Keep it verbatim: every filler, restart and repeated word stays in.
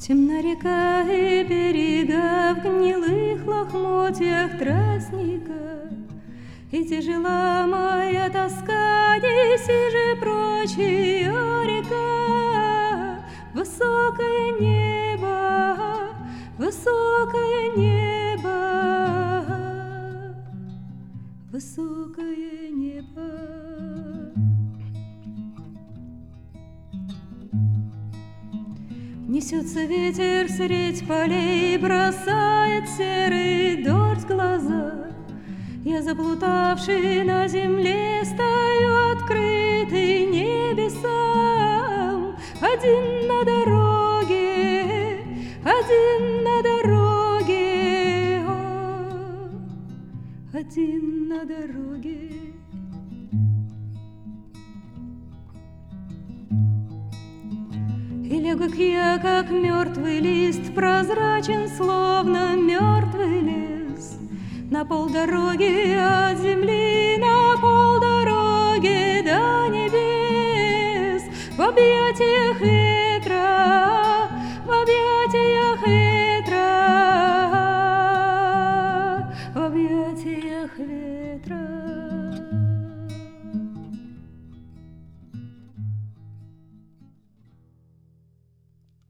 Темна река и берега в гнилых лохмотьях тростника, и тяжела моя тоска, неси же прочь ее, река. Высокое небо, высокое небо, высокое небо. Несется ветер средь полей, бросает серый дождь в глаза. Я, заплутавший на земле, стою открытый небесам. Один на дороге, один на дороге, о, один на дороге. И легок я, как мертвый лист, прозрачен, словно мертвый лес. На полдороги от земли, на полдороги до небес. В объятиях ветра, в объятиях ветра, в объятиях ветра.